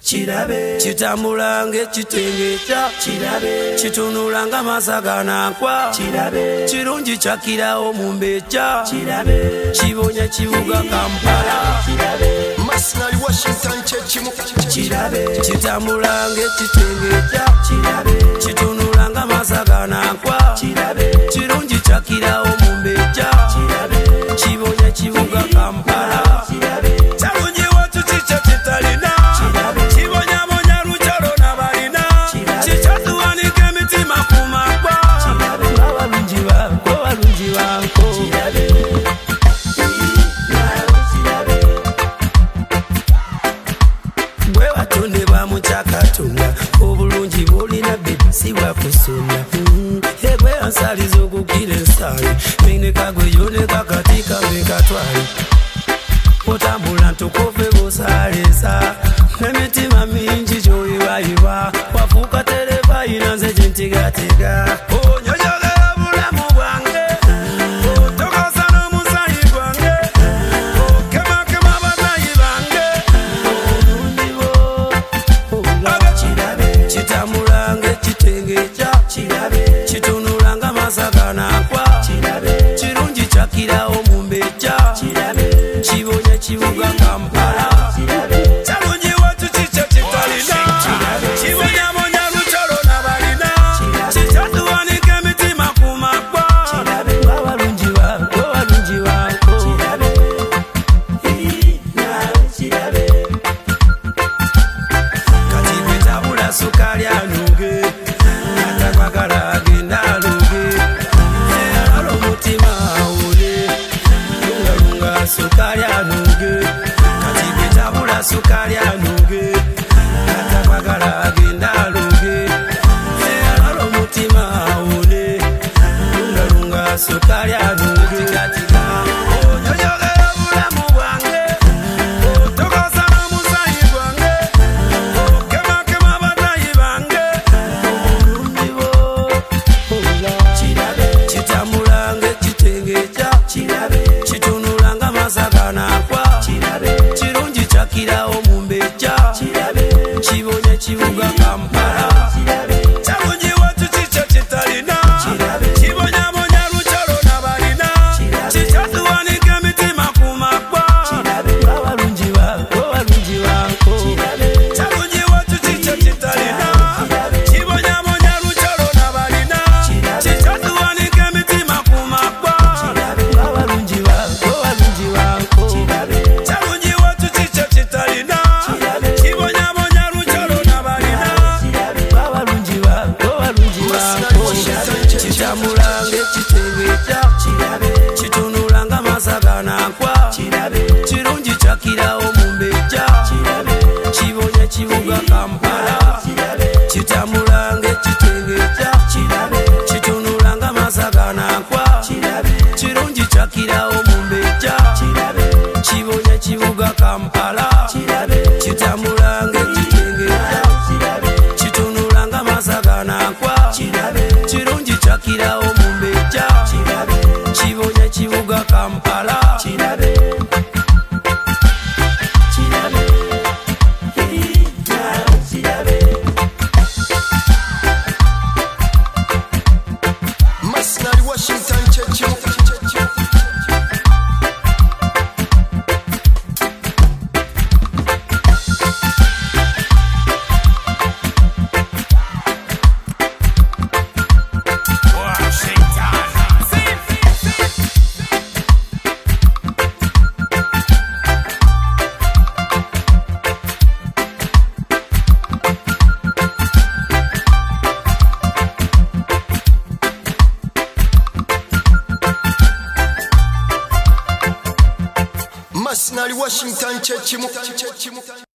Chirabe chitambula ng'ekitenge kya Chirabe chitunula nga masagana kwa Chirabe chirungi kyakirawo mu mbekya Chirabe chibonya kibuga Kampala Chirabe Masnali Washington chechimu Chirabe chitambula ng'ekitenge kya Chirabe chitunula nga masagana kwa Chirabe chirungi kyakirawo mu mbekya Chirabe chibonya kibuga Kampala Chirabe chalungi watu chicha chitalina chibonya luchalo n'abalina chikyatuwanika emitima ku magwa abalungi banko bwe watondebwa mu kyakatonda obulungi bwolina bebi si bwakusunda egwe ansaliza okukira ensaali meneka gwe yoneka kati kambe katwali otambula ntukove busalesa n'emitima mingi gyoyibayiba wafuuka terefayina nze gyentigatega onyonyogera bulamu bwange otokosa n'omusayi gwange okemakema banayi bange olundibo Chirabe kitambula ng'ekitenge kya Chirabe kitunula nga masagana kwa Chirabe kirungi kyakirawo mu mbekya Chirabe chibonya kibuga Kampala chalungi watu chicha chitalina chibonyabonya luchalo n'abalina chikyatuwanika emitima ku magwa abalungi banko kati gwetabula sukali anuge atakwagala agenda aluge alala omutima awule lungalunga sukali anuge kati gwetabula sukali anuge atakwagala agenda aluge alala omutima awule lungalunga sukali anuge onyonyogera bulamu bwange otokosa n'omusayi gwange okemakema banayi bange olundibo Chirabe kitambula ng'ekitenge kya Chirabe kitunula nga masagana kwa Chirabe kirungi kyakirawo mu mbekya Chirabe kibonya kibuga Kampala chalungi watu chicha chitalina kibonyabonya luchalo n'abalina chikyatuwanika emitima ku magwa abalungi banko chalungi watu chicha chitalina kibonyabonya luchalo n'abalina chikyatuwanika emitima ku magwa abalungi banko chalungi watu chicha chitalina kibonyabonya luchalo n'abalina abalungi banko kitambula ng'ekitenge kya kitunula nga masagana kwa kirungi kyakirawo mu mbekya kibonya kibuga Kampala kitambula ng'ekitenge kya kitunula nga masagana kwa kirungi kyakirawo mu mbekya kibonya kibuga Kampala kitambula ng'ekitenge kya kitunula nga masagana kwa kirungi kyakirawo mu mbekya kibonya kibuga Kampala Masnali Washington chechimu Masnali Washington chechimu